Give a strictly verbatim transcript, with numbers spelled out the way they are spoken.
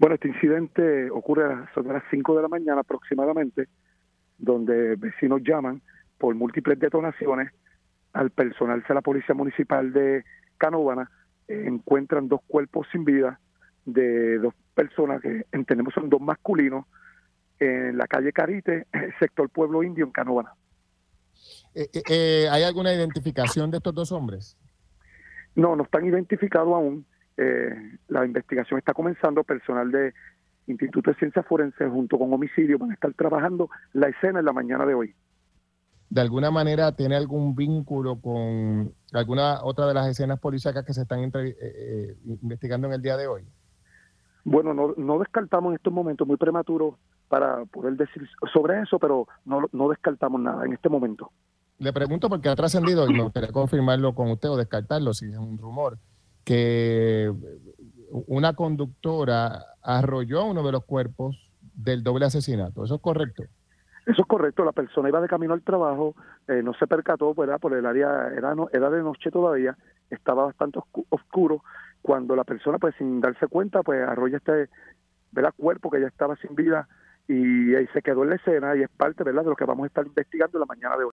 Bueno, este incidente ocurre a las, sobre las cinco de la mañana aproximadamente, donde vecinos llaman por múltiples detonaciones. Al personal de la Policía Municipal de Canóvana eh, encuentran dos cuerpos sin vida de dos personas que entendemos son dos masculinos en la calle Carite, sector Pueblo Indio, en Canóvana. Eh, eh, eh, ¿Hay alguna identificación de estos dos hombres? No, no están identificados aún. Eh, la investigación está comenzando. Personal de Instituto de Ciencias Forenses junto con Homicidio van a estar trabajando la escena en la mañana de hoy. ¿De alguna manera tiene algún vínculo con alguna otra de las escenas policíacas que se están entre, eh, eh, investigando en el día de hoy? Bueno, no, no descartamos en estos momentos, muy prematuro para poder decir sobre eso, pero no, no descartamos nada en este momento. Le pregunto porque ha trascendido, y me gustaría confirmarlo con usted o descartarlo si es un rumor, que una conductora arrolló uno de los cuerpos del doble asesinato. ¿Eso es correcto? Eso es correcto, la persona iba de camino al trabajo, eh, no se percató, ¿verdad? Por el área, era, no, era de noche todavía, estaba bastante oscu oscuro, cuando la persona, pues sin darse cuenta, pues arrolla este, ¿verdad? Cuerpo que ya estaba sin vida y ahí se quedó en la escena y es parte, ¿verdad? De lo que vamos a estar investigando la mañana de hoy.